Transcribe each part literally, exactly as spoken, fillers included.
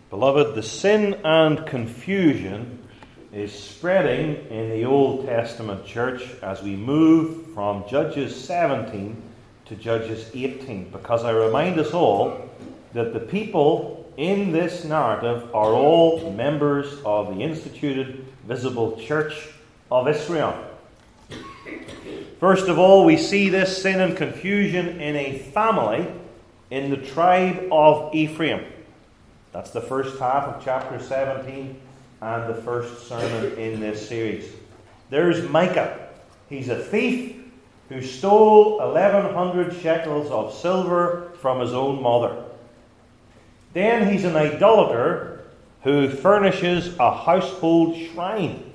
Beloved, the sin and confusion is spreading in the Old Testament church as we move from Judges seventeen to Judges eighteen, because I remind us all that the people in this narrative are all members of the instituted visible church of Israel. First of all, we see this sin and confusion in a family in the tribe of Ephraim. That's the first half of chapter seventeen and the first sermon in this series. There's Micah. He's a thief who stole eleven hundred shekels of silver from his own mother. Then he's an idolater who furnishes a household shrine.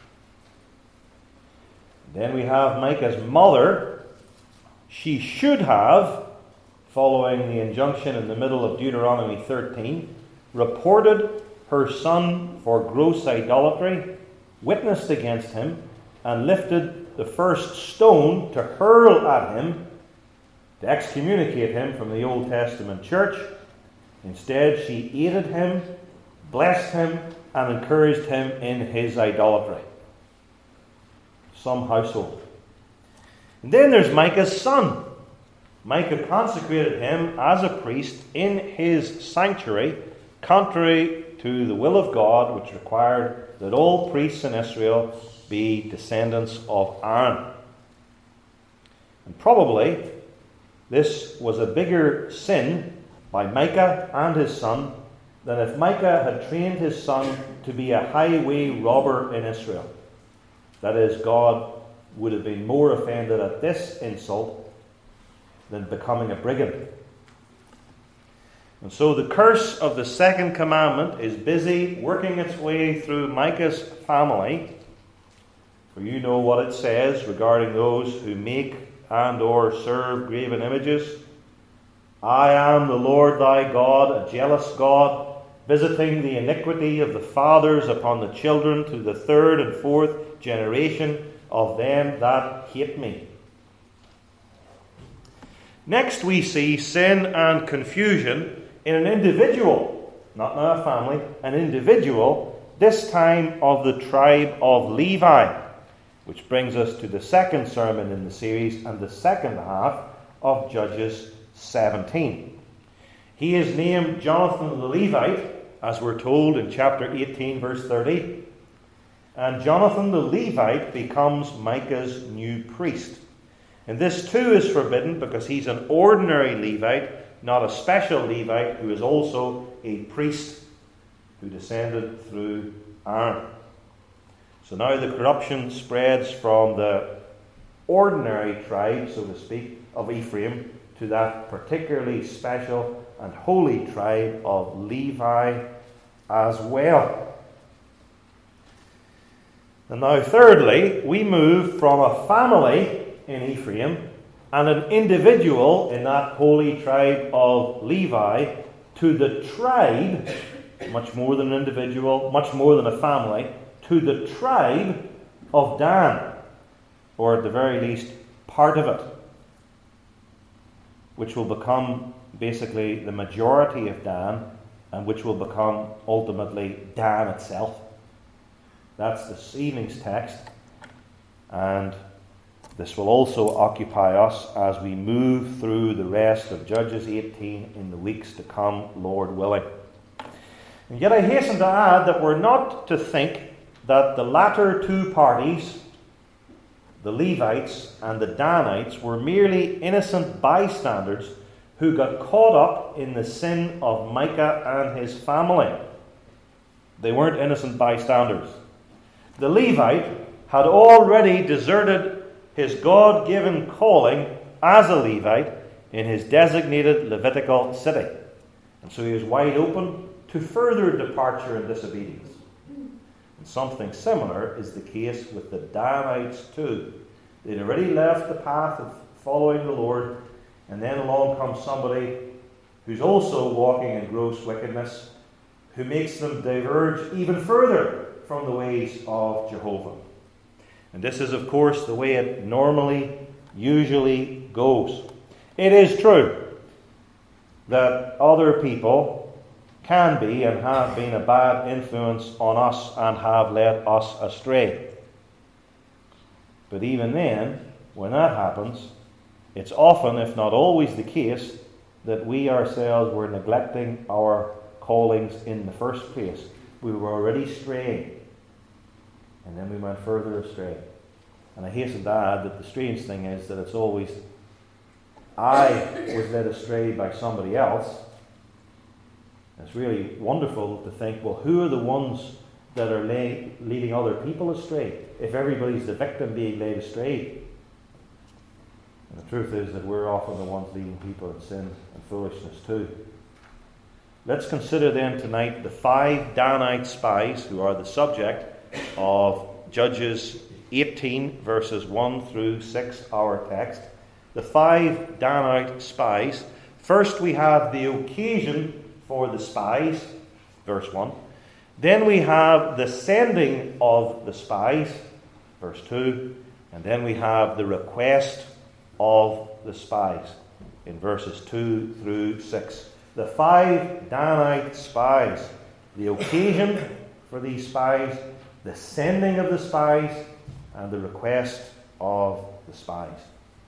Then we have Micah's mother. She should have, following the injunction in the middle of Deuteronomy thirteen, reported her son for gross idolatry, witnessed against him, and lifted the first stone to hurl at him, to excommunicate him from the Old Testament church. Instead, she aided him, blessed him, and encouraged him in his idolatry. Some household. And then there's Micah's son. Micah consecrated him as a priest in his sanctuary, contrary to the will of God, which required that all priests in Israel be descendants of Aaron. And probably this was a bigger sin by Micah and his son than if Micah had trained his son to be a highway robber in Israel. That is, God would have been more offended at this insult than becoming a brigand. And so the curse of the second commandment is busy working its way through Micah's family. For you know what it says regarding those who make and or serve graven images. I am the Lord thy God, a jealous God, visiting the iniquity of the fathers upon the children to the third and fourth generation of them that hate me. Next we see sin and confusion in an individual, not in a family, an individual, this time of the tribe of Levi, which brings us to the second sermon in the series and the second half of Judges seventeen. He is named Jonathan the Levite, as we're told in chapter eighteen, verse thirty. And Jonathan the Levite becomes Micah's new priest. And this too is forbidden because he's an ordinary Levite, not a special Levite who is also a priest who descended through Aaron. So now the corruption spreads from the ordinary tribe, so to speak, of Ephraim to that particularly special and holy tribe of Levi as well. And now thirdly, we move from a family in Ephraim and an individual in that holy tribe of Levi to the tribe, much more than an individual, much more than a family, to the tribe of Dan, or at the very least, part of it, which will become basically the majority of Dan, and which will become ultimately Dan itself. That's this evening's text, and this will also occupy us as we move through the rest of Judges eighteen in the weeks to come, Lord willing. And yet I hasten to add that we're not to think that the latter two parties, the Levites and the Danites, were merely innocent bystanders who got caught up in the sin of Micah and his family. They weren't innocent bystanders. The Levite had already deserted his God-given calling as a Levite in his designated Levitical city. And so he was wide open to further departure and disobedience. And something similar is the case with the Danites too. They'd already left the path of following the Lord, and then along comes somebody who's also walking in gross wickedness, who makes them diverge even further from the ways of Jehovah. And this is, of course, the way it normally, usually goes. It is true that other people can be and have been a bad influence on us and have led us astray. But even then, when that happens, it's often, if not always, the case that we ourselves were neglecting our callings in the first place. We were already straying, and then we went further astray. And I hasten to add that the strange thing is that it's always I was led astray by somebody else. It's really wonderful to think, well, who are the ones that are lay, leading other people astray? If everybody's the victim being led astray. And the truth is that we're often the ones leading people in sin and foolishness too. Let's consider then tonight the five Danite spies who are the subject of Judges eighteen, verses one through six, our text. The five Danite spies. First we have the occasion for the spies, verse one. Then we have the sending of the spies, verse two. And then we have the request of the spies, in verses two through six. The five Danite spies. The occasion for these spies, the sending of the spies, and the request of the spies.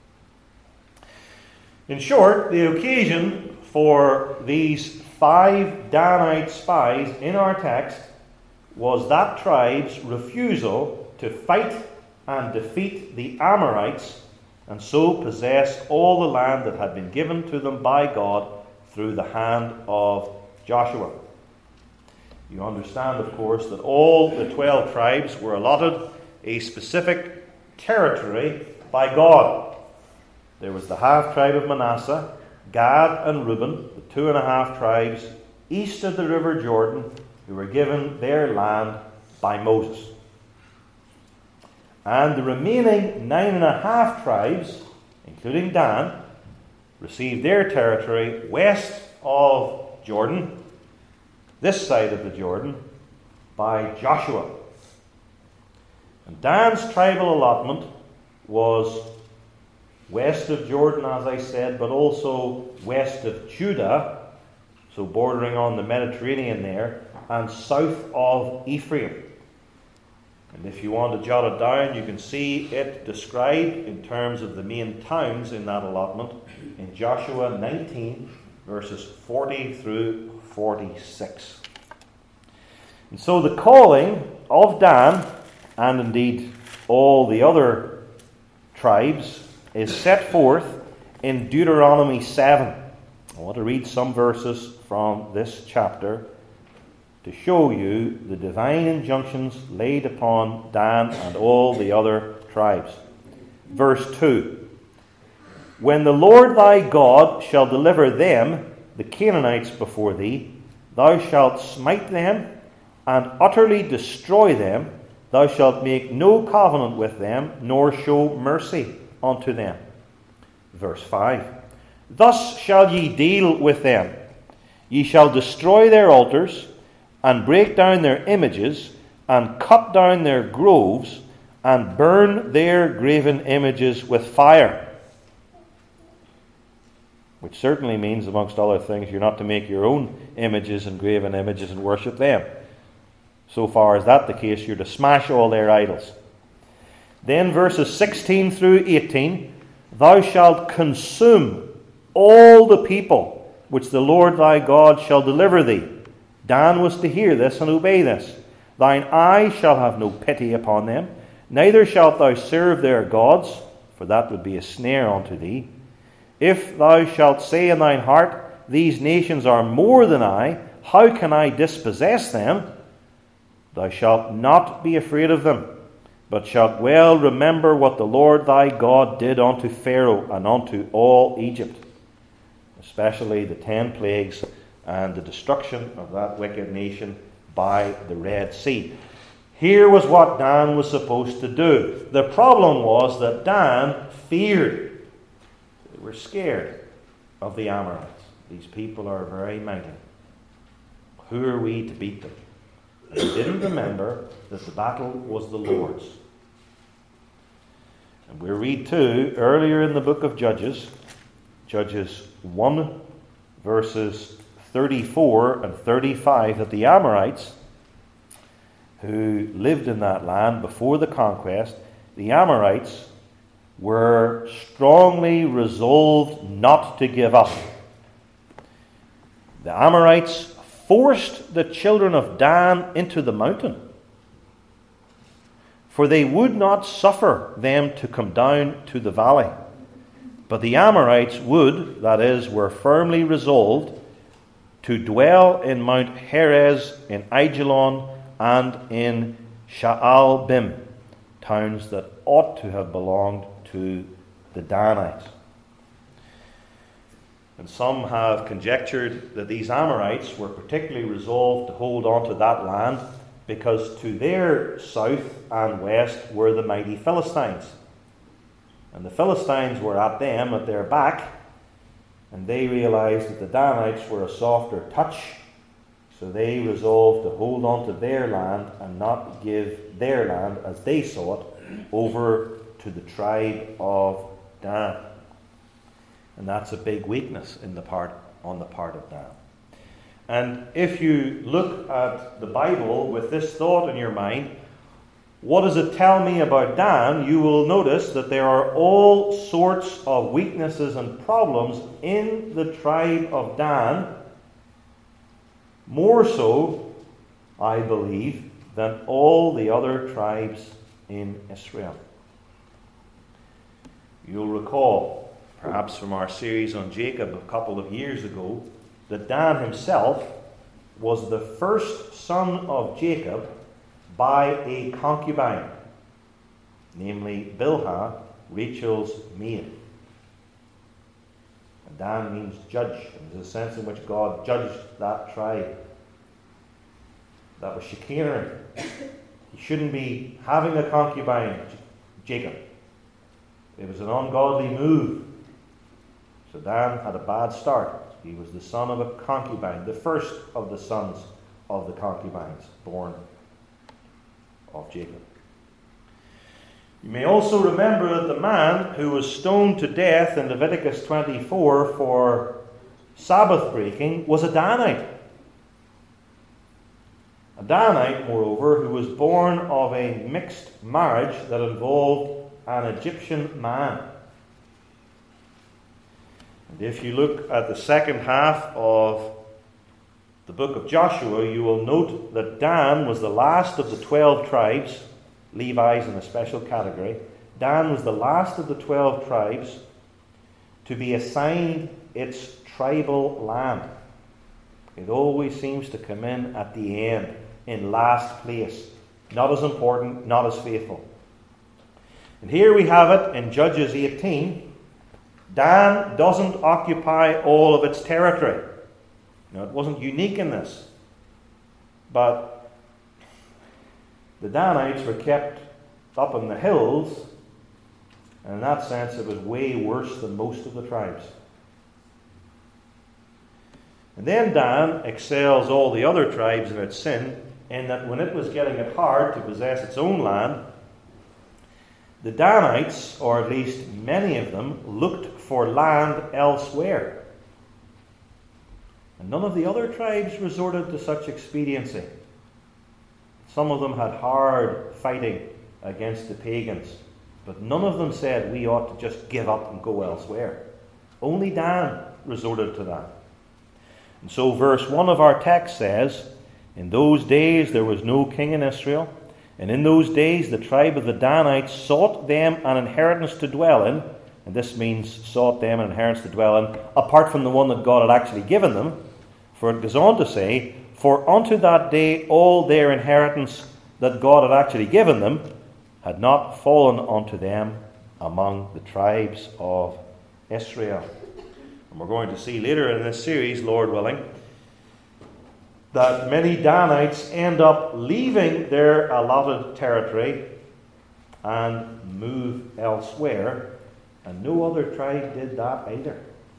In short, the occasion for these five Danite spies in our text was that tribe's refusal to fight and defeat the Amorites and so possess all the land that had been given to them by God through the hand of Joshua. You understand, of course, that all the twelve tribes were allotted a specific territory by God. There was the half-tribe of Manasseh, Gad and Reuben, the two and a half tribes east of the river Jordan, who were given their land by Moses. And the remaining nine and a half tribes, including Dan, received their territory west of Jordan, this side of the Jordan, by Joshua. And Dan's tribal allotment was west of Jordan, as I said, but also west of Judah, so bordering on the Mediterranean there, and south of Ephraim. And if you want to jot it down, you can see it described in terms of the main towns in that allotment in Joshua nineteen, verses forty through forty-six. And so the calling of Dan, and indeed all the other tribes, is set forth in Deuteronomy seven. I want to read some verses from this chapter to show you the divine injunctions laid upon Dan and all the other tribes. Verse two. When the Lord thy God shall deliver them, the Canaanites, before thee, thou shalt smite them and utterly destroy them. Thou shalt make no covenant with them, nor show mercy unto them. Verse five. Thus shall ye deal with them. Ye shall destroy their altars, and break down their images, and cut down their groves, and burn their graven images with fire. Which certainly means, amongst other things, you're not to make your own images and graven images and worship them. So far as that the case, you're to smash all their idols. Then verses sixteen through eighteen. Thou shalt consume all the people which the Lord thy God shall deliver thee. Dan was to hear this and obey this. Thine eye shall have no pity upon them, neither shalt thou serve their gods, for that would be a snare unto thee. If thou shalt say in thine heart, These nations are more than I, how can I dispossess them? Thou shalt not be afraid of them, but shalt well remember what the Lord thy God did unto Pharaoh and unto all Egypt, especially the ten plagues and the destruction of that wicked nation by the Red Sea. Here was what Dan was supposed to do. The problem was that Dan feared. They were scared of the Amorites. These people are very mighty. Who are we to beat them? They didn't remember that the battle was the Lord's. And we read too, earlier in the book of Judges, Judges one, verses thirty-four and thirty-five that the Amorites, who lived in that land before the conquest, the Amorites were strongly resolved not to give up. The Amorites forced the children of Dan into the mountain, for they would not suffer them to come down to the valley. But the Amorites would, that is, were firmly resolved to dwell in Mount Heres, in Aijalon, and in Shaalbim, towns that ought to have belonged to the Danites. And some have conjectured that these Amorites were particularly resolved to hold on to that land because to their south and west were the mighty Philistines. And the Philistines were at them, at their back, and they realized that the Danites were a softer touch, so they resolved to hold on to their land and not give their land, as they saw it, over to the tribe of Dan. And that's a big weakness in the part on the part of Dan. And if you look at the Bible with this thought in your mind, what does it tell me about Dan? You will notice that there are all sorts of weaknesses and problems in the tribe of Dan, more so, I believe, than all the other tribes in Israel. You'll recall, perhaps from our series on Jacob a couple of years ago, that Dan himself was the first son of Jacob by a concubine, namely Bilhah, Rachel's maid. And Dan means judge, and there's a sense in which God judged that tribe. That was chicanery. He shouldn't be having a concubine, Jacob. It was an ungodly move. So Dan had a bad start. He was the son of a concubine, the first of the sons of the concubines born of Jacob. You may also remember that the man who was stoned to death in Leviticus twenty-four for Sabbath breaking was a Danite. A Danite, moreover, who was born of a mixed marriage that involved an Egyptian man. And if you look at the second half of the book of Joshua, you will note that Dan was the last of the twelve tribes, Levi's in a special category. Dan was the last of the twelve tribes to be assigned its tribal land. It always seems to come in at the end, in last place. Not as important, not as faithful. And here we have it in Judges eighteen. Dan doesn't occupy all of its territory. Now, it wasn't unique in this, but the Danites were kept up in the hills, and in that sense it was way worse than most of the tribes. And then Dan excels all the other tribes in its sin, in that when it was getting it hard to possess its own land, the Danites, or at least many of them, looked for land elsewhere. And none of the other tribes resorted to such expediency. Some of them had hard fighting against the pagans, but none of them said we ought to just give up and go elsewhere. Only Dan resorted to that. And so verse one of our text says, "In those days there was no king in Israel, and in those days the tribe of the Danites sought them an inheritance to dwell in," and this means sought them an inheritance to dwell in, apart from the one that God had actually given them. For it goes on to say, "For unto that day all their inheritance that God had actually given them had not fallen unto them among the tribes of Israel." And we're going to see later in this series, Lord willing, that many Danites end up leaving their allotted territory and move elsewhere, and no other tribe did that either.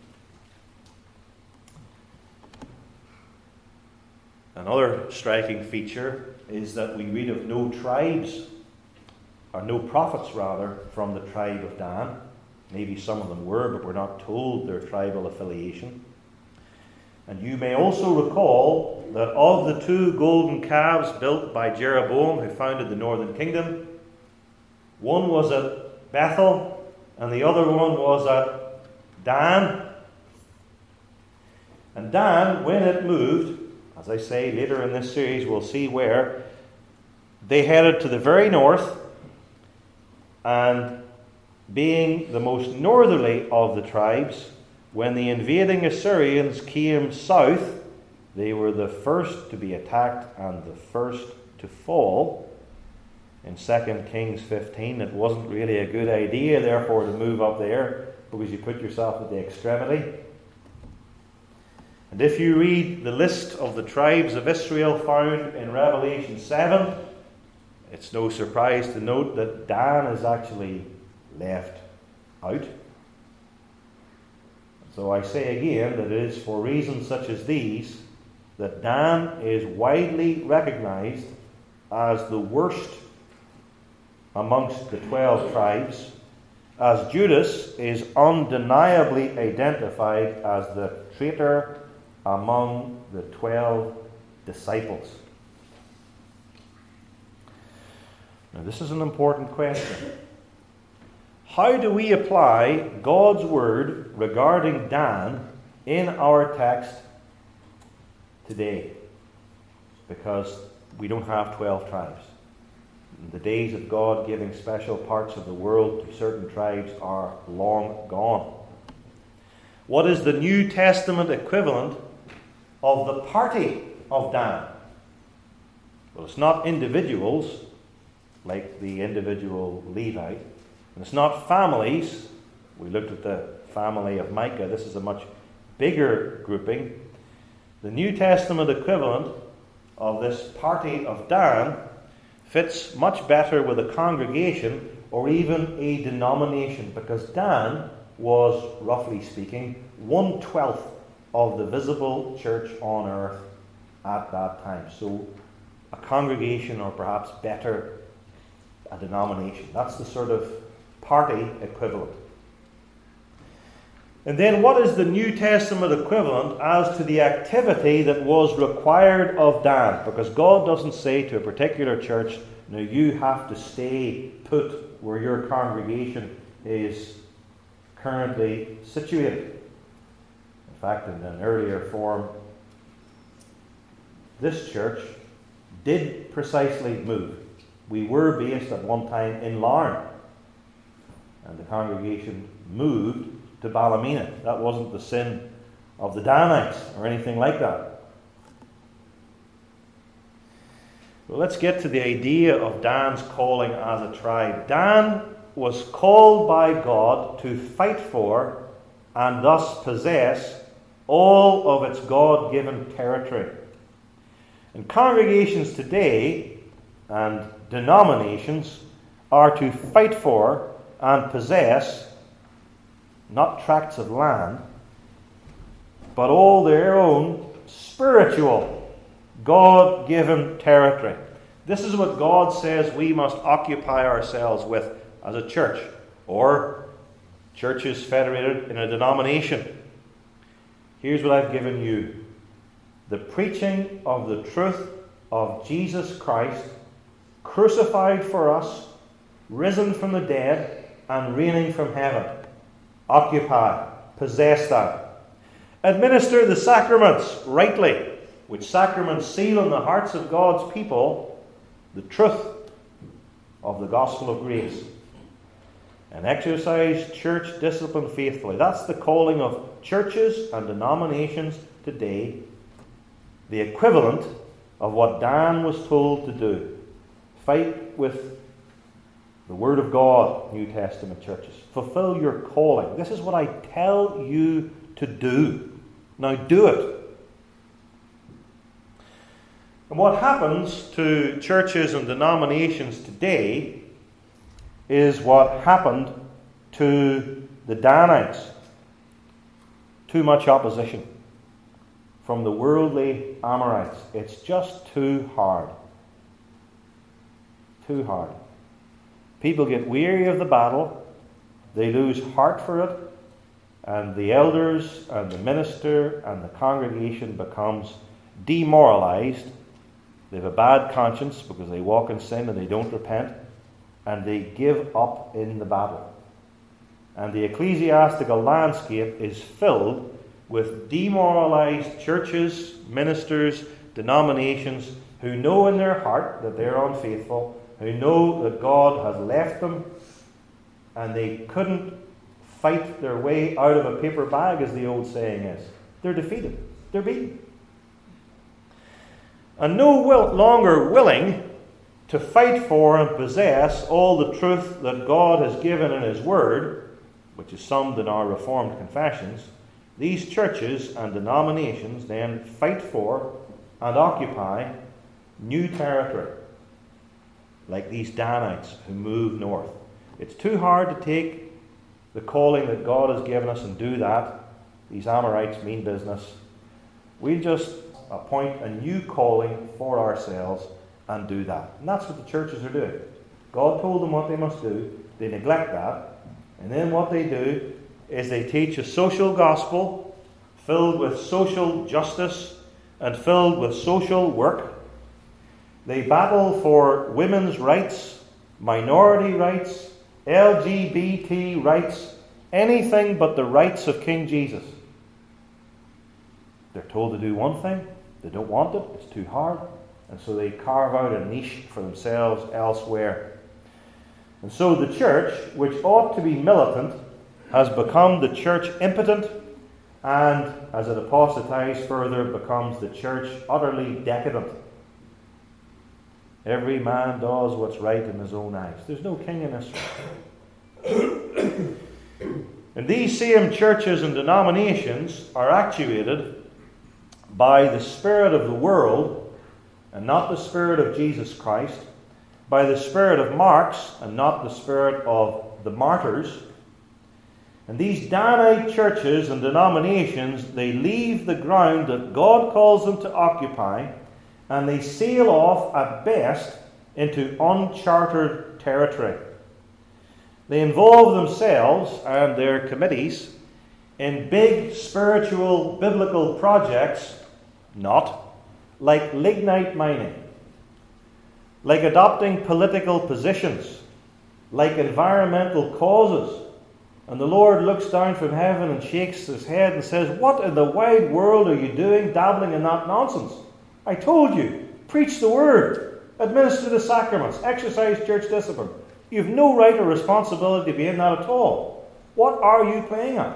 Another striking feature is that we read of no tribes, or no prophets rather, from the tribe of Dan. Maybe some of them were, but we're not told their tribal affiliation. And you may also recall that of the two golden calves built by Jeroboam, who founded the northern kingdom, one was at Bethel and the other one was at Dan. And Dan, when it moved, as I say later in this series, we'll see where, they headed to the very north, and being the most northerly of the tribes, when the invading Assyrians came south, they were the first to be attacked and the first to fall. In Second Kings fifteen, it wasn't really a good idea, therefore, to move up there, because you put yourself at the extremity. And if you read the list of the tribes of Israel found in Revelation seven, it's no surprise to note that Dan is actually left out. So I say again that it is for reasons such as these that Dan is widely recognized as the worst amongst the twelve tribes, as Judas is undeniably identified as the traitor among the twelve disciples. Now, this is an important question. How do we apply God's word regarding Dan in our text today? Because we don't have twelve tribes. The days of God giving special parts of the world to certain tribes are long gone. What is the New Testament equivalent of the party of Dan? Well, it's not individuals like the individual Levite, and it's not families. We looked at the family of Micah. This is a much bigger grouping. The New Testament equivalent of this party of Dan fits much better with a congregation or even a denomination, because Dan was, roughly speaking, one-twelfth of the visible church on earth at that time. So a congregation, or perhaps better, a denomination. That's the sort of party equivalent. And then what is the New Testament equivalent as to the activity that was required of Dan? Because God doesn't say to a particular church, now you have to stay put where your congregation is currently situated. In fact, in an earlier form, this church did precisely move. We were based at one time in Larne, and the congregation moved to Ballymena. That wasn't the sin of the Danites or anything like that. Well, let's get to the idea of Dan's calling as a tribe. Dan was called by God to fight for and thus possess all of its God-given territory. And congregations today and denominations are to fight for and possess not tracts of land, but all their own spiritual, God-given territory. This is what God says we must occupy ourselves with as a church, or churches federated in a denomination. Here's what I've given you: the preaching of the truth of Jesus Christ, crucified for us, risen from the dead, and reigning from heaven. Occupy, possess that. Administer the sacraments rightly, which sacraments seal in the hearts of God's people the truth of the gospel of grace. And exercise church discipline faithfully. That's the calling of churches and denominations today. The equivalent of what Dan was told to do. Fight with the Word of God, New Testament churches. Fulfill your calling. This is what I tell you to do. Now do it. And what happens to churches and denominations today is what happened to the Danites. Too much opposition from the worldly Amorites. It's just too hard. Too hard. People get weary of the battle. They lose heart for it. and the elders and the minister and the congregation becomes demoralized. They have a bad conscience because they walk in sin and they don't repent, and they give up in the battle. And the ecclesiastical landscape is filled with demoralized churches, ministers, denominations who know in their heart that they're unfaithful, who know that God has left them, and they couldn't fight their way out of a paper bag, as the old saying is. They're defeated. They're beaten. And no will, longer willing to fight for and possess all the truth that God has given in His Word, which is summed in our Reformed confessions, these churches and denominations then fight for and occupy new territory, like these Danites who move north. It's too hard to take the calling that God has given us and do that. These Amorites mean business. We'll just appoint a new calling for ourselves and do that. And that's what the churches are doing. God told them what they must do. They neglect that. And then what they do is they teach a social gospel filled with social justice and filled with social work. They battle for women's rights, minority rights, L G B T rights, anything but the rights of King Jesus. They're told to do one thing. They don't want it. It's too hard. And so they carve out a niche for themselves elsewhere. And so the church, which ought to be militant, has become the church impotent, and as it apostatizes further, becomes the church utterly decadent. Every man does what's right in his own eyes. There's no king in Israel. And these same churches and denominations are actuated by the spirit of the world and not the spirit of Jesus Christ, by the spirit of Marx and not the spirit of the martyrs. And these Danite churches and denominations, they leave the ground that God calls them to occupy, and they sail off at best into uncharted territory. They involve themselves and their committees in big spiritual biblical projects, not like lignite mining, like adopting political positions, like environmental causes. And the Lord looks down from heaven and shakes his head and says, "What in the wide world are you doing dabbling in that nonsense? I told you, preach the word, administer the sacraments, exercise church discipline. You have no right or responsibility to be in that at all. What are you playing at?"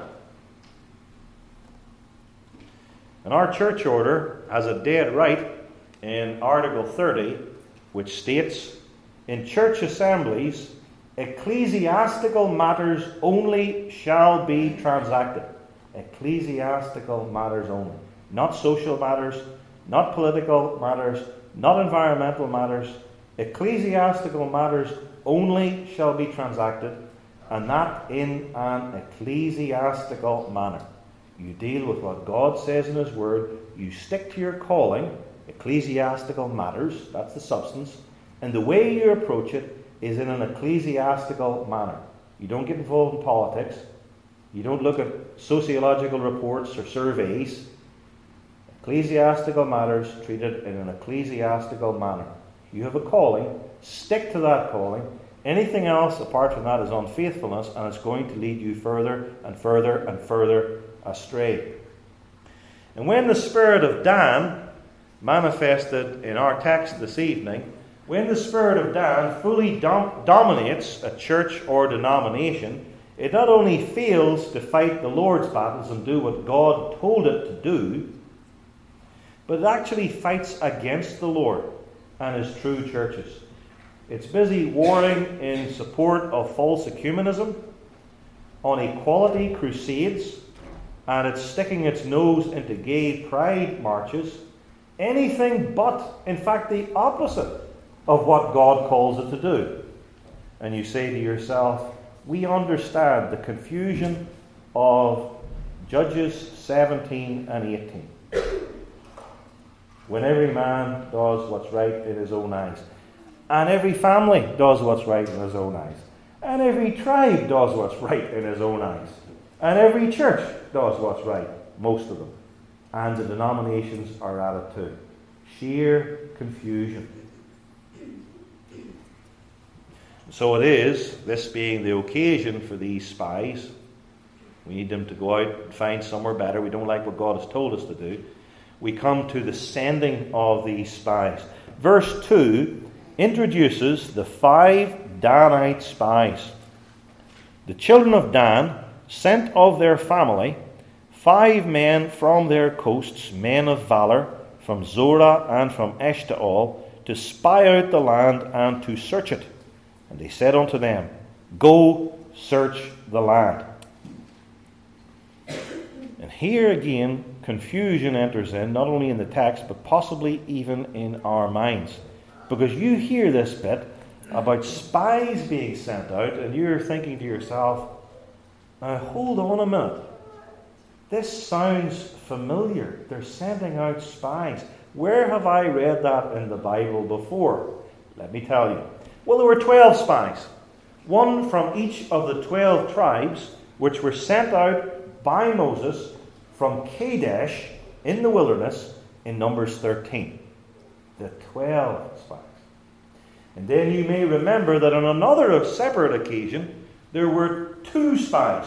And our church order has a dead right in Article thirty, which states, "In church assemblies, ecclesiastical matters only shall be transacted." Ecclesiastical matters only. Not social matters, not political matters, not environmental matters. Ecclesiastical matters only shall be transacted, and that in an ecclesiastical manner. You deal with what God says in His Word, you stick to your calling, ecclesiastical matters, that's the substance, and the way you approach it is in an ecclesiastical manner. You don't get involved in politics, you don't look at sociological reports or surveys. Ecclesiastical matters treated in an ecclesiastical manner. You have a calling, stick to that calling. Anything else apart from that is unfaithfulness, and it's going to lead you further and further and further astray. And when the spirit of Dan manifested in our text this evening, when the spirit of Dan fully dom- dominates a church or denomination, it not only fails to fight the Lord's battles and do what God told it to do, but it actually fights against the Lord and His true churches. It's busy warring in support of false ecumenism, on equality crusades, and it's sticking its nose into gay pride marches. Anything but, in fact, the opposite of what God calls it to do. And you say to yourself, we understand the confusion of Judges seventeen and eighteen. When every man does what's right in his own eyes, and every family does what's right in his own eyes, and every tribe does what's right in his own eyes, And every church does what's right, most of them. And the denominations are at it too. Sheer confusion. So it is, this being the occasion for these spies, we need them to go out and find somewhere better. We don't like what God has told us to do. We come to the sending of these spies. Verse two introduces the five Danite spies. The children of Dan sent of their family five men from their coasts, men of valor, from Zorah and from Eshtaol, to spy out the land and to search it. And they said unto them, Go search the land. And here again, confusion enters in, not only in the text, but possibly even in our minds. Because you hear this bit about spies being sent out, and you're thinking to yourself, now hold on a minute. This sounds familiar. They're sending out spies. Where have I read that in the Bible before? Let me tell you. Well, there were twelve spies. One from each of the twelve tribes, which were sent out by Moses from Kadesh in the wilderness in Numbers thirteen. The twelve spies. And then you may remember that on another separate occasion, there were two spies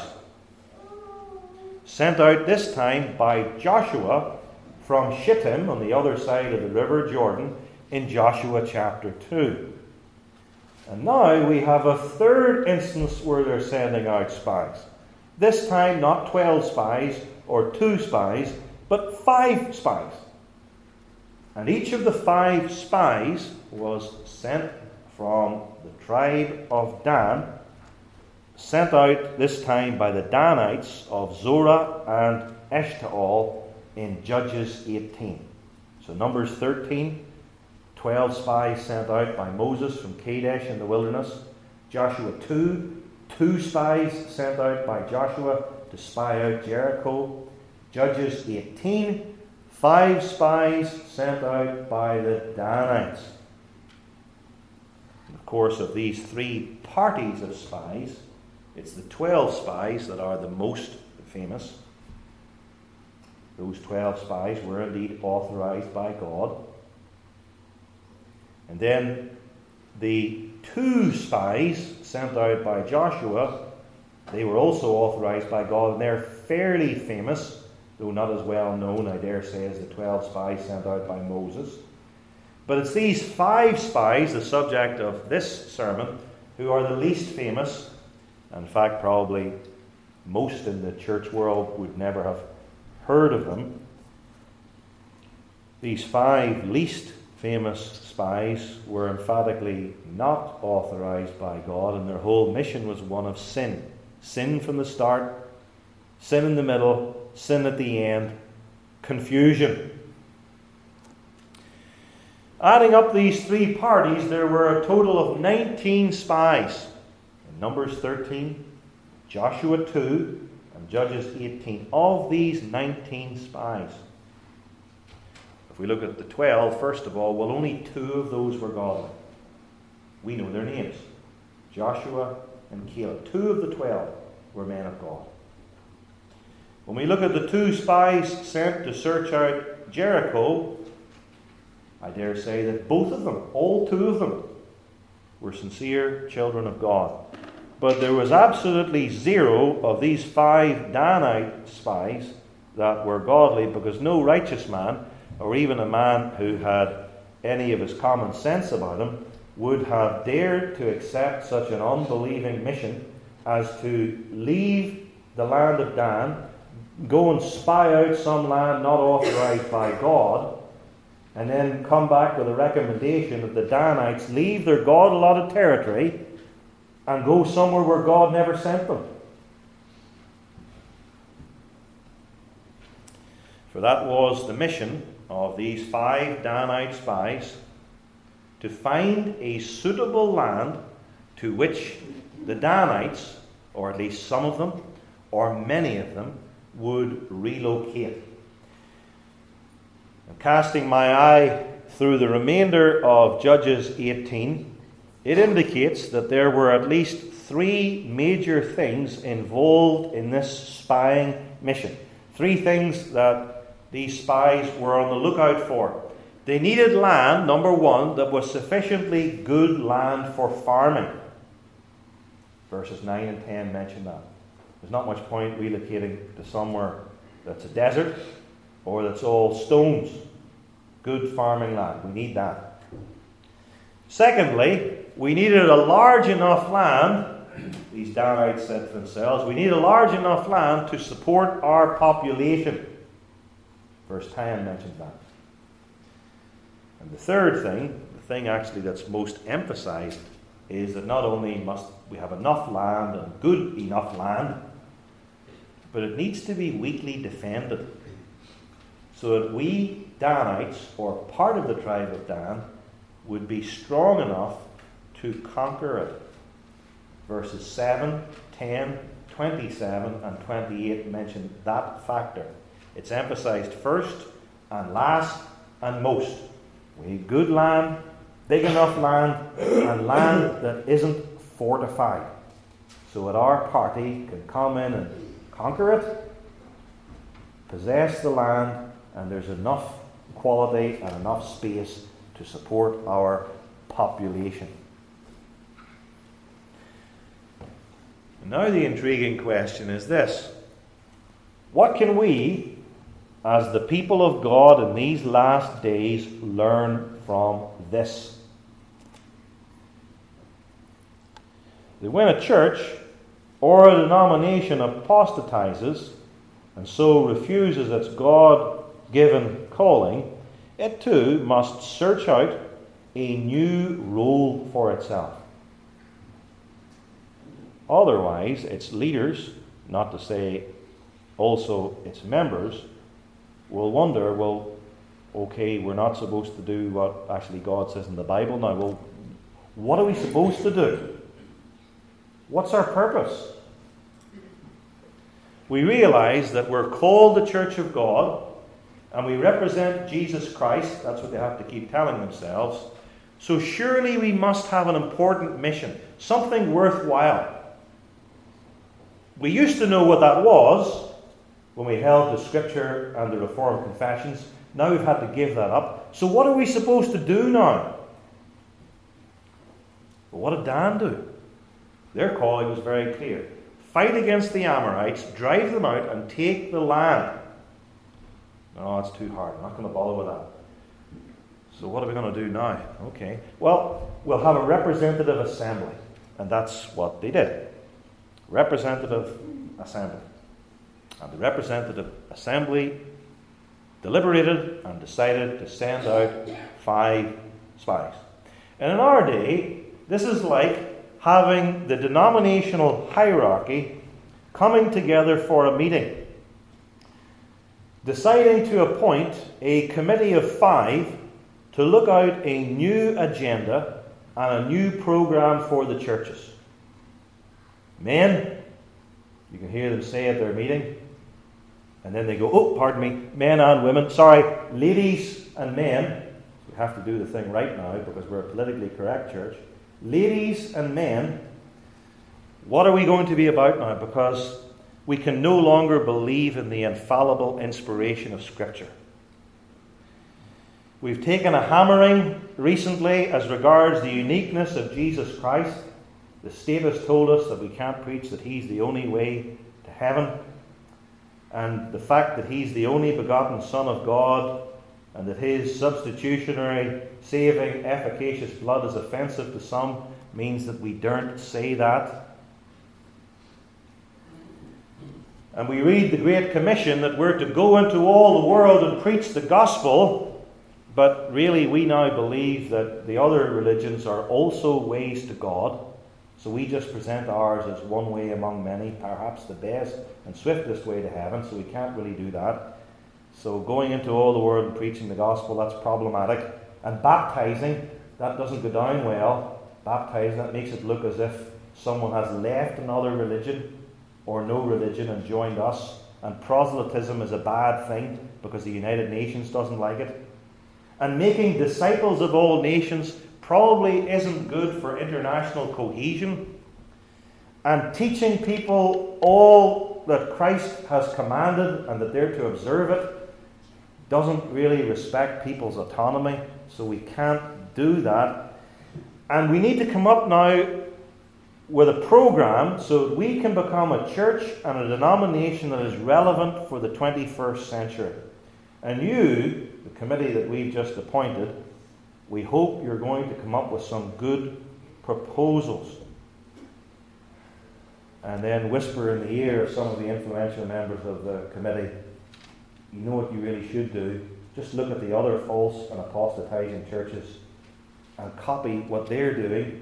sent out this time by Joshua from Shittim on the other side of the river Jordan in Joshua chapter two. And now we have a third instance where they're sending out spies. This time not twelve spies or two spies, but five spies. And each of the five spies was sent from the tribe of Dan, sent out this time by the Danites of Zorah and Eshtaol in Judges eighteen. So Numbers thirteen, twelve spies sent out by Moses from Kadesh in the wilderness. Joshua two, two spies sent out by Joshua to spy out Jericho. Judges eighteen, five spies sent out by the Danites. Of course, of these three parties of spies, it's the twelve spies that are the most famous. Those twelve spies were indeed authorized by God. And then the two spies sent out by Joshua, they were also authorized by God, and they're fairly famous, though not as well known, I dare say, as the twelve spies sent out by Moses. But it's these five spies, the subject of this sermon, who are the least famous. In fact, probably most in the church world would never have heard of them. These five least famous spies were emphatically not authorized by God, and their whole mission was one of sin. Sin from the start, sin in the middle, sin at the end, confusion. Adding up these three parties, there were a total of nineteen spies. In Numbers thirteen, Joshua two, and Judges eighteen. Of these nineteen spies. If we look at the twelve, first of all, well, only two of those were godly. We know their names. Joshua and Caleb. Two of the twelve were men of God. When we look at the two spies sent to search out Jericho, I dare say that both of them, all two of them, were sincere children of God. But there was absolutely zero of these five Danite spies that were godly, because no righteous man, or even a man who had any of his common sense about him, would have dared to accept such an unbelieving mission as to leave the land of Dan, go and spy out some land not authorized by God, and then come back with a recommendation that the Danites leave their God-allotted territory and go somewhere where God never sent them. For that was the mission of these five Danite spies, to find a suitable land to which the Danites, or at least some of them, or many of them, would relocate. And casting my eye through the remainder of Judges eighteen, it indicates that there were at least three major things involved in this spying mission. Three things that these spies were on the lookout for. They needed land, number one, that was sufficiently good land for farming. Verses nine and ten mention that. There's not much point relocating to somewhere that's a desert or that's all stones. Good farming land. We need that. Secondly, we needed a large enough land, these Danites said to themselves, we need a large enough land to support our population. Verse ten mentions that. And the third thing, the thing actually that's most emphasized, is that not only must we have enough land and good enough land, but it needs to be weakly defended, so that we Danites, or part of the tribe of Dan, would be strong enough to conquer it. Verses seven, ten, twenty-seven, and twenty-eight mention that factor. It's emphasized first and last and most. We need good land, big enough land, and land that isn't fortified, so that our party can come in and conquer it, possess the land, and there's enough quality and enough space to support our population. And now the intriguing question is this: what can we, as the people of God in these last days, learn from this? That when a church or a denomination apostatizes and so refuses its God-given calling, it too must search out a new role for itself. Otherwise, its leaders, not to say also its members, will wonder, well, okay, we're not supposed to do what actually God says in the Bible now. Well, what are we supposed to do? What's our purpose? We realize that we're called the Church of God, and we represent Jesus Christ. That's what they have to keep telling themselves. So surely we must have an important mission, something worthwhile. We used to know what that was when we held the Scripture and the Reformed confessions. Now we've had to give that up. So what are we supposed to do now? Well, what did Dan do? Their calling was very clear. Fight against the Amorites, drive them out, and take the land. No, that's too hard. I'm not going to bother with that. So what are we going to do now? Okay. Well, we'll have a representative assembly. And that's what they did. Representative assembly. And the representative assembly deliberated and decided to send out five spies. And in our day, this is like having the denominational hierarchy coming together for a meeting, deciding to appoint a committee of five to look out a new agenda and a new program for the churches. Men, you can hear them say at their meeting, and then they go, oh, pardon me, men and women, sorry, ladies and men. We have to do the thing right now because we're a politically correct church. Ladies and men, what are we going to be about now? Because we can no longer believe in the infallible inspiration of Scripture. We've taken a hammering recently as regards the uniqueness of Jesus Christ. The state has told us that we can't preach that He's the only way to heaven. And the fact that He's the only begotten Son of God, and that His substitutionary, saving, efficacious blood is offensive to some, means that we daren't say that. And we read the Great Commission that we're to go into all the world and preach the gospel, but really we now believe that the other religions are also ways to God. So we just present ours as one way among many, perhaps the best and swiftest way to heaven, so we can't really do that. So going into all the world and preaching the gospel, that's problematic. And baptizing, that doesn't go down well. Baptizing, that makes it look as if someone has left another religion or no religion and joined us. And proselytism is a bad thing because the United Nations doesn't like it. And making disciples of all nations probably isn't good for international cohesion. and teaching people all that Christ has commanded and that they're to observe it doesn't really respect people's autonomy, so we can't do that. And we need to come up now with a program so that we can become a church and a denomination that is relevant for the twenty-first century. And you, the committee that we've just appointed, we hope you're going to come up with some good proposals. And then whisper in the ear of some of the influential members of the committee, you know what you really should do? Just look at the other false and apostatizing churches and copy what they're doing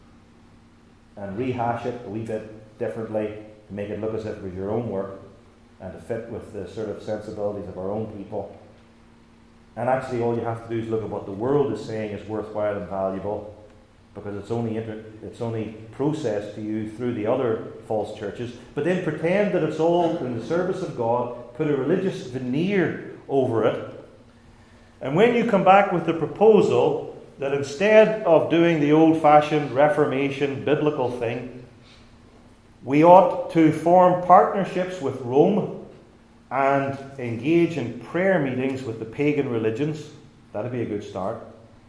and rehash it a wee bit differently to make it look as if it was your own work and to fit with the sort of sensibilities of our own people. And actually all you have to do is look at what the world is saying is worthwhile and valuable, because it's only inter- it's only processed to you through the other false churches, but then pretend that it's all in the service of God, put a religious veneer over it. And when you come back with the proposal that instead of doing the old-fashioned Reformation biblical thing, we ought to form partnerships with Rome and engage in prayer meetings with the pagan religions, that'd be a good start.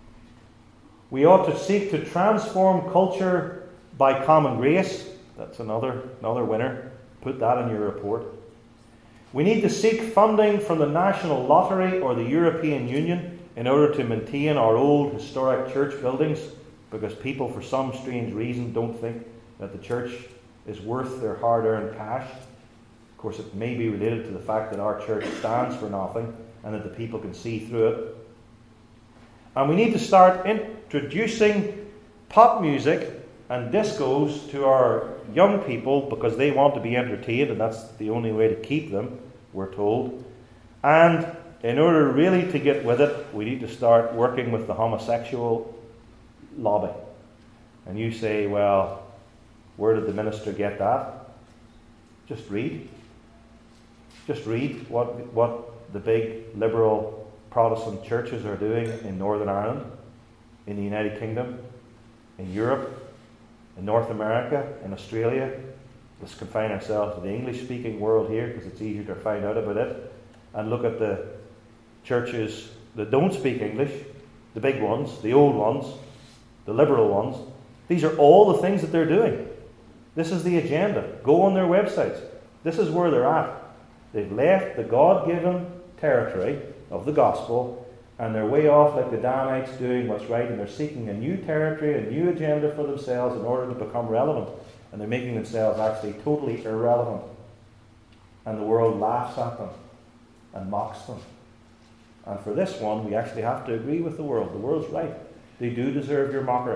We ought to seek to transform culture by common grace. That's another, another winner. Put that in your report. We need to seek funding from the National Lottery or the European Union in order to maintain our old historic church buildings, because people for some strange reason don't think that the church is worth their hard-earned cash. Of course, it may be related to the fact that our church stands for nothing and that the people can see through it. And we need to start introducing pop music and discos to our young people because they want to be entertained, and that's the only way to keep them, we're told. And in order really to get with it, we need to start working with the homosexual lobby. And you say, well, where did the minister get that? Just read. Just read what what the big liberal Protestant churches are doing in Northern Ireland, in the United Kingdom, in Europe, in North America, in Australia. Let's confine ourselves to the English-speaking world here because it's easier to find out about it. And look at the churches that don't speak English, the big ones, the old ones, the liberal ones. These are all the things that they're doing. This is the agenda. Go on their websites. This is where they're at. They've left the God-given territory of the gospel and they're way off like the Danites doing what's right, and they're seeking a new territory, a new agenda for themselves in order to become relevant. And they're making themselves actually totally irrelevant. And the world laughs at them and mocks them. And for this one, we actually have to agree with the world. The world's right. They do deserve your mockery.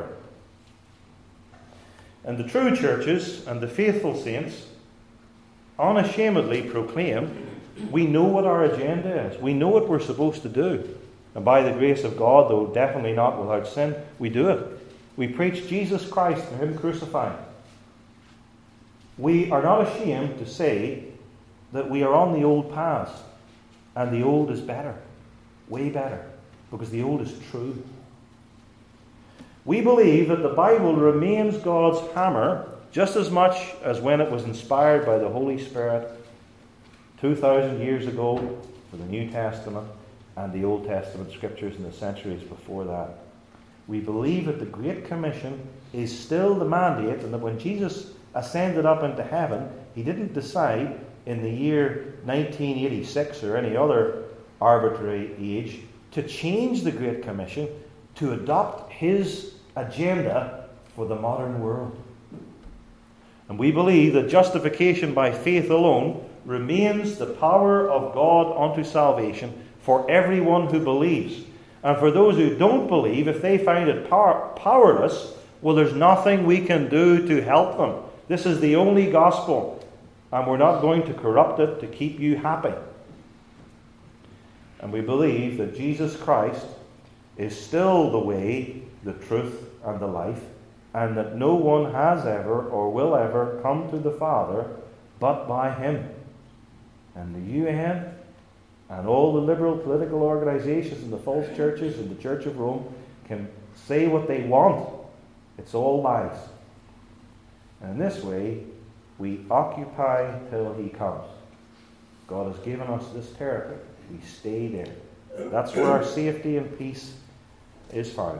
And the true churches and the faithful saints unashamedly proclaim, we know what our agenda is. We know what we're supposed to do. And by the grace of God, though definitely not without sin, we do it. We preach Jesus Christ and Him crucified. We are not ashamed to say that we are on the old paths, and the old is better. Way better, because the old is true. We believe that the Bible remains God's hammer just as much as when it was inspired by the Holy Spirit two thousand years ago for the New Testament and the Old Testament scriptures in the centuries before that. We believe that the Great Commission is still the mandate, and that when Jesus ascended up into heaven, He didn't decide in the year nineteen eighty-six or any other arbitrary age to change the Great Commission to adopt His agenda for the modern world. And we believe that justification by faith alone remains the power of God unto salvation for everyone who believes. And for those who don't believe, if they find it power- powerless, well, there's nothing we can do to help them. This is the only gospel, and we're not going to corrupt it to keep you happy. And we believe that Jesus Christ is still the way, the truth, and the life, and that no one has ever or will ever come to the Father but by Him. And the U N and all the liberal political organizations and the false churches and the Church of Rome can say what they want. It's all lies. And in this way, we occupy till he comes. God has given us this territory. We stay there. That's where our safety and peace is found.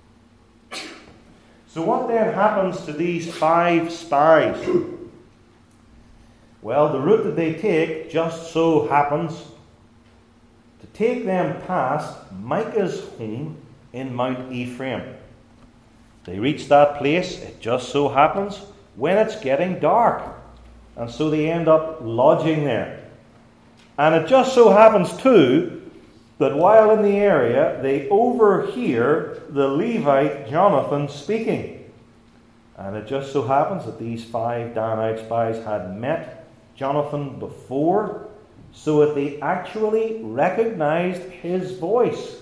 So what then happens to these five spies? Well, the route that they take just so happens to take them past Micah's home in Mount Ephraim. They reach that place, it just so happens, when it's getting dark. And so they end up lodging there. And it just so happens too that while in the area, they overhear the Levite Jonathan speaking. And it just so happens that these five Danite spies had met Jonathan before, so that they actually recognized his voice.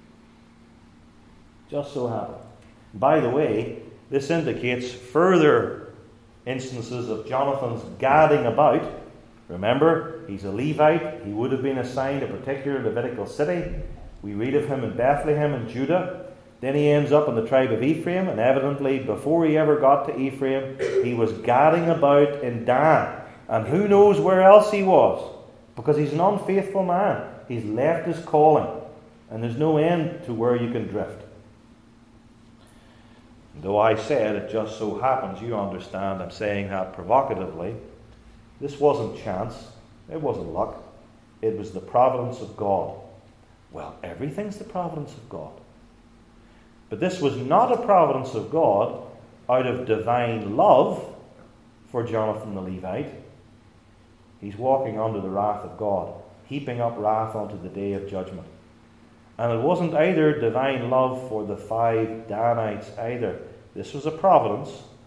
Just so happened. By the way, this indicates further instances of Jonathan's gadding about. Remember, he's a Levite. He would have been assigned a particular Levitical city. We read of him in Bethlehem in Judah. Then he ends up in the tribe of Ephraim, and evidently before he ever got to Ephraim, he was gadding about in Dan. And who knows where else he was, because he's an unfaithful man. He's left his calling, and there's no end to where you can drift. Though I said it just so happens, you understand I'm saying that provocatively. This wasn't chance. It wasn't luck. It was the providence of God. Well, everything's the providence of God. But this was not a providence of God out of divine love for Jonathan the Levite. He's walking under the wrath of God, heaping up wrath unto the day of judgment. And it wasn't either divine love for the five Danites either. This was a providence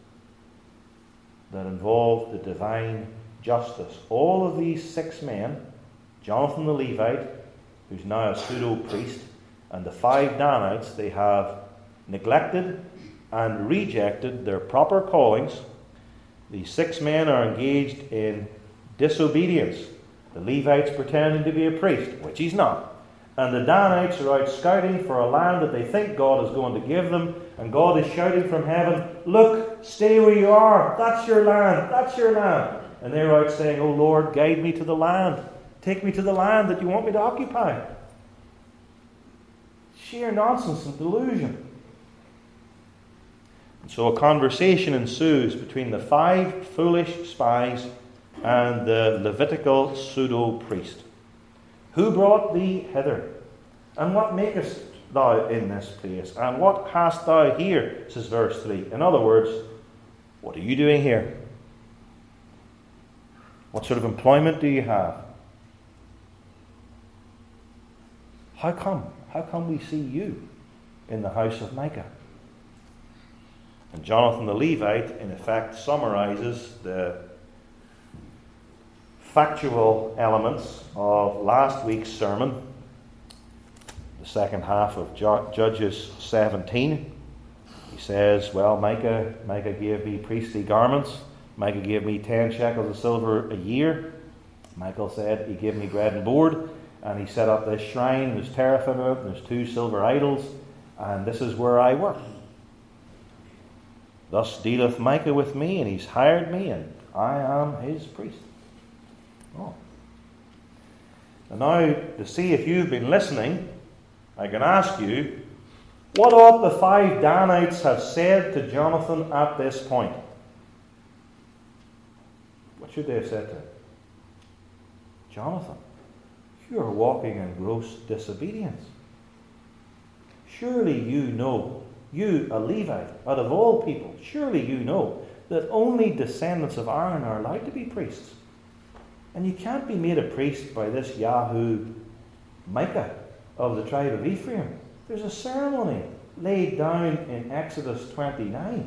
that involved the divine justice. All of these six men, Jonathan the Levite, who's now a pseudo-priest, and the five Danites, they have neglected and rejected their proper callings. These six men are engaged in disobedience. The Levites pretending to be a priest, which he's not. And the Danites are out scouting for a land that they think God is going to give them. And God is shouting from heaven, look, stay where you are. That's your land. That's your land. And they're out saying, oh Lord, guide me to the land. Take me to the land that you want me to occupy. Sheer nonsense and delusion. And so a conversation ensues between the five foolish spies and the Levitical pseudo-priest. Who brought thee hither? And what makest thou in this place? And what hast thou here? Says verse three. In other words, what are you doing here? What sort of employment do you have? How come? How come we see you in the house of Micah? And Jonathan the Levite, in effect, summarizes the factual elements of last week's sermon, the second half of Judges seventeen. He says, well, Micah, Micah gave me priestly garments. Micah gave me ten shekels of silver a year. Michael said he gave me bread and board. And he set up this shrine. There's teraphim in it. There's two silver idols. And this is where I work. Thus dealeth Micah with me, and he's hired me, and I am his priest. Oh. And now, to see if you've been listening, I can ask you, what ought the five Danites have said to Jonathan at this point? What should they have said to him? Jonathan, you are walking in gross disobedience. Surely you know, you, a Levite, out of all people, surely you know that only descendants of Aaron are allowed to be priests. And you can't be made a priest by this Yahoo Micah of the tribe of Ephraim. There's a ceremony laid down in Exodus twenty-nine.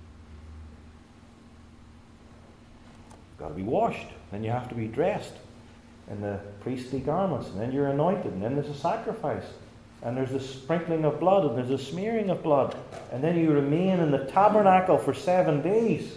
You've got to be washed. Then you have to be dressed in the priestly garments. And then you're anointed. And then there's a sacrifice. And there's the sprinkling of blood. And there's a smearing of blood. And then you remain in the tabernacle for seven days.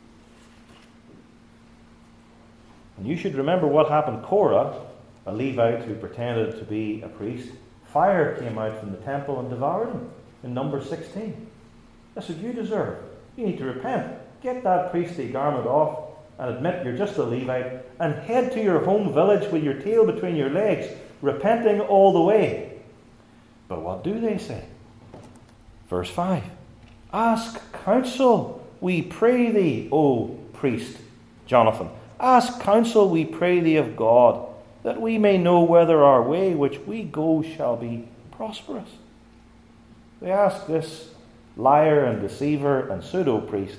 And you should remember what happened. Korah, a Levite who pretended to be a priest, fire came out from the temple and devoured him in Numbers sixteen. That's what you deserve. You need to repent. get that priestly garment off and admit you're just a Levite, and head to your home village with your tail between your legs, repenting all the way. But what do they say? Verse five. Ask counsel, we pray thee, O priest Jonathan. Ask counsel, we pray thee, of God, that we may know whether our way which we go shall be prosperous. They ask this liar and deceiver and pseudo-priest,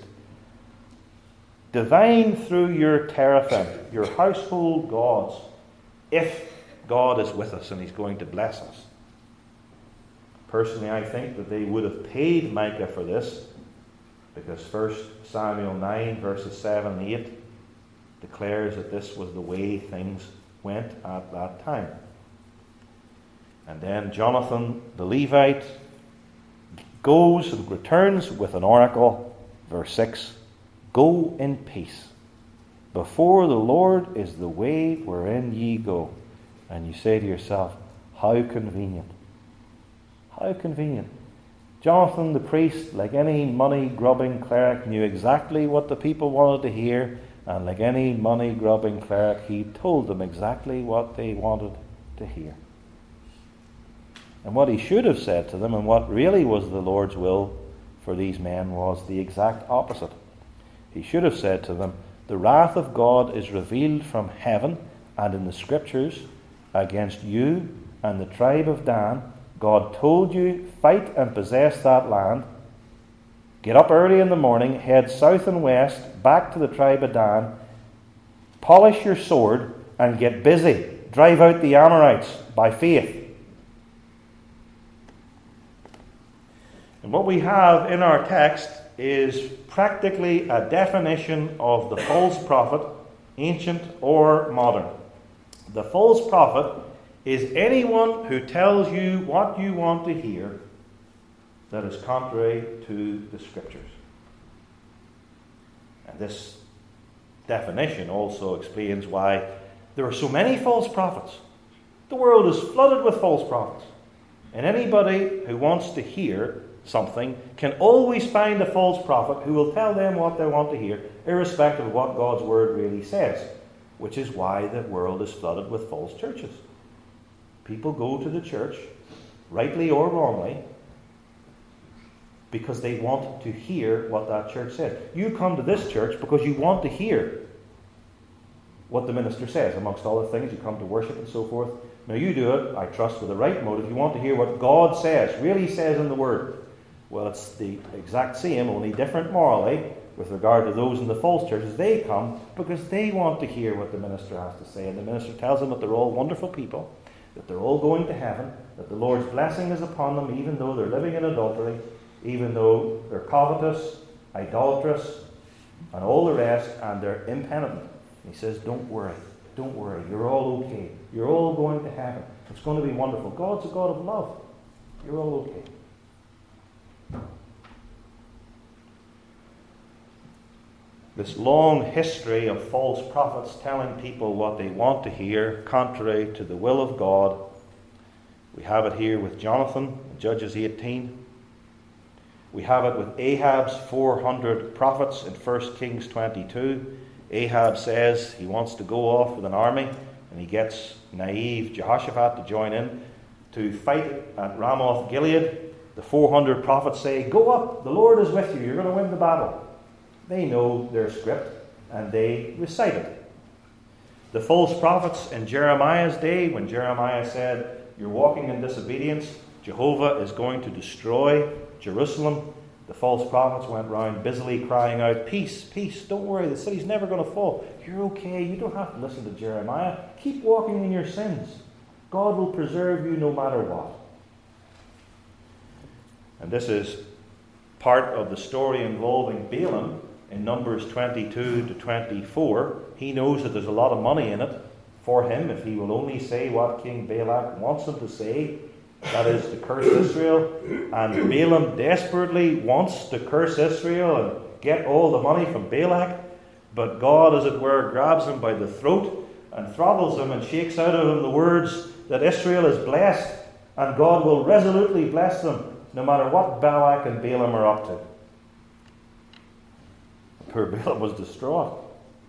divine through your teraphim, your household gods, if God is with us and he's going to bless us. Personally, I think that they would have paid Micah for this, because First Samuel nine, verses seven and eight, declares that this was the way things went at that time. And then Jonathan the Levite goes and returns with an oracle. Verse six, go in peace. Before the Lord is the way wherein ye go. And you say to yourself, how convenient. How convenient. Jonathan the priest, like any money-grubbing cleric, knew exactly what the people wanted to hear, and like any money-grubbing cleric, he told them exactly what they wanted to hear. And what he should have said to them, and what really was the Lord's will for these men, was the exact opposite. He should have said to them, the wrath of God is revealed from heaven and in the Scriptures against you and the tribe of Dan. God told you, fight and possess that land. Get up early in the morning, head south and west, back to the tribe of Dan. Polish your sword and get busy. Drive out the Amorites by faith. And what we have in our text is practically a definition of the false prophet, ancient or modern. The false prophet is anyone who tells you what you want to hear that is contrary to the Scriptures. And this definition also explains why there are so many false prophets. The world is flooded with false prophets. And anybody who wants to hear something can always find a false prophet who will tell them what they want to hear, irrespective of what God's Word really says, which is why the world is flooded with false churches. People go to the church, rightly or wrongly, because they want to hear what that church says. You come to this church because you want to hear what the minister says. Amongst other things, you come to worship and so forth. Now you do it, I trust, with the right motive. You want to hear what God says, really says in the Word. Well, it's the exact same, only different morally, with regard to those in the false churches. They come because they want to hear what the minister has to say. And the minister tells them that they're all wonderful people, that they're all going to heaven, that the Lord's blessing is upon them, even though they're living in adultery, even though they're covetous, idolatrous, and all the rest, and they're impenitent. And he says, don't worry, don't worry, you're all okay. You're all going to heaven. It's going to be wonderful. God's a God of love. You're all okay. This long history of false prophets telling people what they want to hear, contrary to the will of God. We have it here with Jonathan, Judges eighteen. We have it with Ahab's four hundred prophets in First Kings twenty-two. Ahab says he wants to go off with an army, and he gets naive Jehoshaphat to join in to fight at Ramoth Gilead. The four hundred prophets say, go up, the Lord is with you, you're going to win the battle. They know their script, and they recite it. The false prophets in Jeremiah's day, when Jeremiah said, you're walking in disobedience, Jehovah is going to destroy Jerusalem, the false prophets went round busily crying out, peace, peace, don't worry, the city's never going to fall. You're okay, you don't have to listen to Jeremiah. Keep walking in your sins. God will preserve you no matter what. And this is part of the story involving Balaam in Numbers twenty-two to twenty-four. He knows that there's a lot of money in it for him if he will only say what King Balak wants him to say, that is, to curse Israel. And Balaam desperately wants to curse Israel and get all the money from Balak, but God, as it were, grabs him by the throat and throttles him and shakes out of him the words that Israel is blessed, and God will resolutely bless them no matter what Balak and Balaam are up to. A poor Balaam was distraught.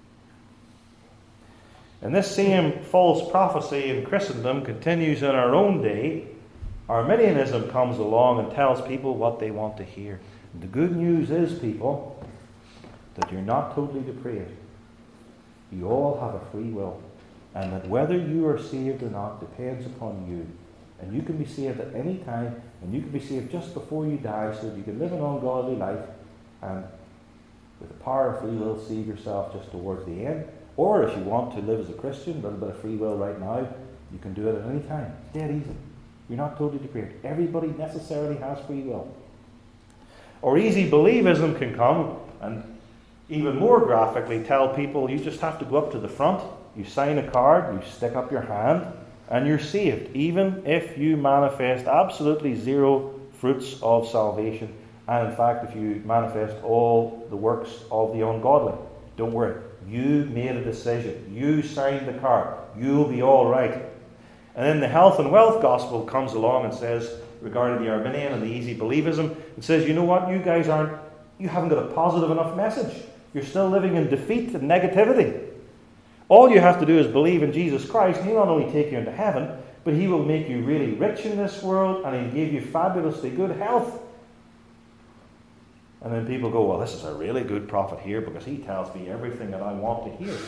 And this same false prophecy in Christendom continues in our own day. Arminianism comes along and tells people what they want to hear. And the good news is, people, that you're not totally depraved. You all have a free will. And that whether you are saved or not depends upon you. And you can be saved at any time, and you can be saved just before you die so that you can live an ungodly life and with the power of free will save yourself just towards the end. Or if you want to live as a Christian, a little bit of free will right now, you can do it at any time. It's dead easy. You're not totally depraved. Everybody necessarily has free will. Or easy believism can come and even more graphically tell people you just have to go up to the front, you sign a card, you stick up your hand, and you're saved, even if you manifest absolutely zero fruits of salvation. And in fact, if you manifest all the works of the ungodly. Don't worry. You made a decision. You signed the card. You'll be all right. And then the health and wealth gospel comes along and says, regarding the Arminian and the easy believism, it says, you know what? You guys aren't, you haven't got a positive enough message. You're still living in defeat and negativity. All you have to do is believe in Jesus Christ, and He'll not only take you into heaven, but He will make you really rich in this world, and He'll give you fabulously good health. And then people go, well, this is a really good prophet here because he tells me everything that I want to hear.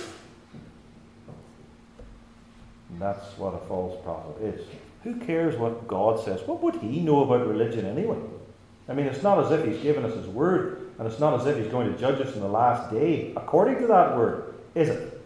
And that's what a false prophet is. Who cares what God says? What would He know about religion anyway? I mean, it's not as if He's given us His word, and it's not as if He's going to judge us in the last day according to that word, is it?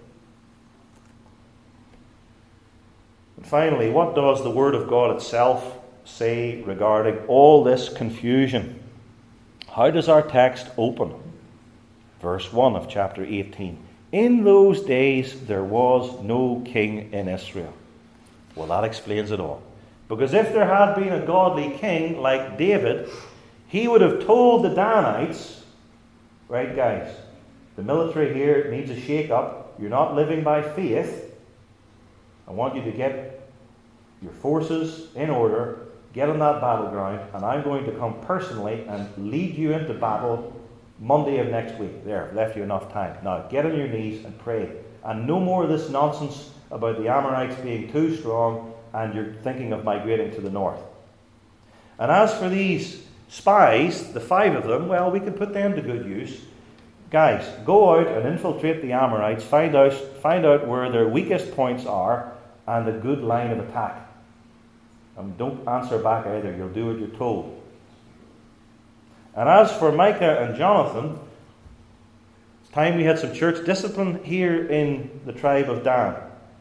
And finally, what does the Word of God itself say regarding all this confusion? How does our text open? Verse one of chapter eighteen. In those days there was no king in Israel. Well, that explains it all. Because if there had been a godly king like David, he would have told the Danites, right guys, the military here needs a shake-up. You're not living by faith. I want you to get your forces in order, get on that battleground, and I'm going to come personally and lead you into battle Monday of next week. There, I've left you enough time. Now, get on your knees and pray. And no more of this nonsense about the Amorites being too strong and you're thinking of migrating to the north. And as for these spies, the five of them, well, we can put them to good use. Guys, go out and infiltrate the Amorites, find out, find out where their weakest points are, and a good line of attack. And don't answer back either. You'll do what you're told. And as for Micah and Jonathan, it's time we had some church discipline here in the tribe of Dan.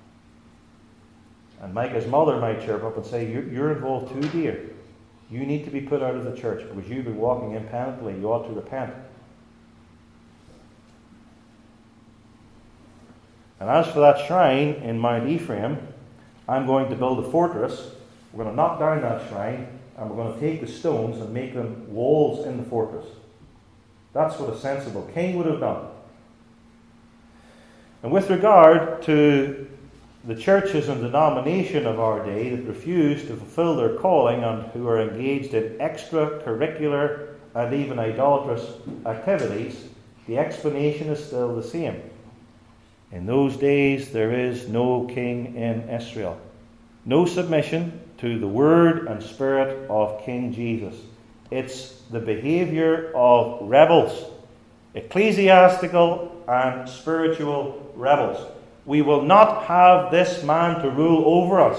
And Micah's mother might chirp up and say, you're, you're involved too, dear. You need to be put out of the church because you've been walking impenitently. You ought to repent. And as for that shrine in Mount Ephraim, I'm going to build a fortress. We're going to knock down that shrine, and we're going to take the stones and make them walls in the fortress. That's what a sensible king would have done. And with regard to the churches and denomination of our day that refuse to fulfill their calling and who are engaged in extracurricular and even idolatrous activities, the explanation is still the same. In those days there is no king in Israel. No submission to the word and spirit of King Jesus. It's the behavior of rebels, ecclesiastical and spiritual rebels. We will not have this man to rule over us.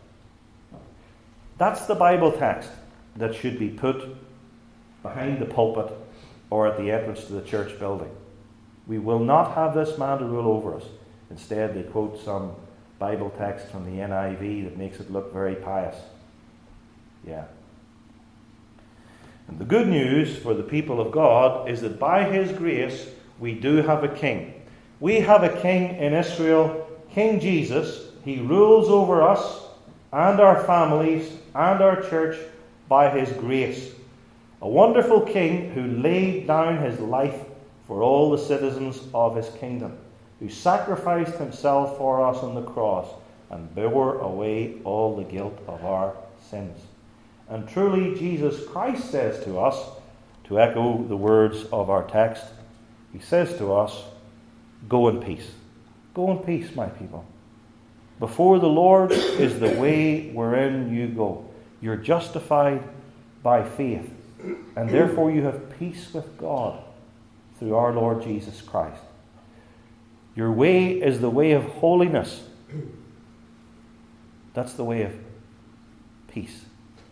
That's the Bible text that should be put behind the pulpit or at the entrance to the church building. We will not have this man to rule over us. Instead, they quote some Bible text from the N I V that makes it look very pious. Yeah. And the good news for the people of God is that by His grace, we do have a king. We have a king in Israel, King Jesus. He rules over us and our families and our church by His grace. A wonderful king who laid down His life for all the citizens of His kingdom, who sacrificed Himself for us on the cross and bore away all the guilt of our sins. And truly Jesus Christ says to us, to echo the words of our text, He says to us, go in peace. Go in peace, my people. Before the Lord is the way wherein you go. You're justified by faith, and therefore you have peace with God through our Lord Jesus Christ. Your way is the way of holiness. That's the way of peace.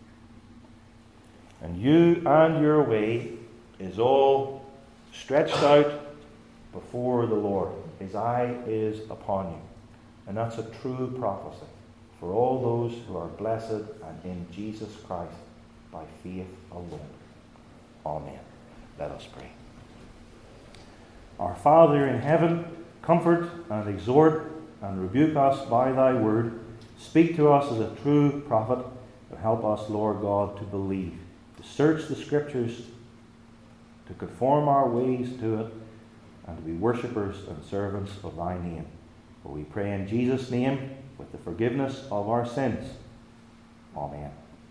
And you and your way is all stretched out before the Lord. His eye is upon you. And that's a true prophecy for all those who are blessed and in Jesus Christ by faith alone. Amen. Let us pray. Our Father in heaven, comfort and exhort and rebuke us by thy word. Speak to us as a true prophet, and help us, Lord God, to believe, to search the Scriptures, to conform our ways to it, and to be worshippers and servants of thy name. For we pray in Jesus' name with the forgiveness of our sins. Amen.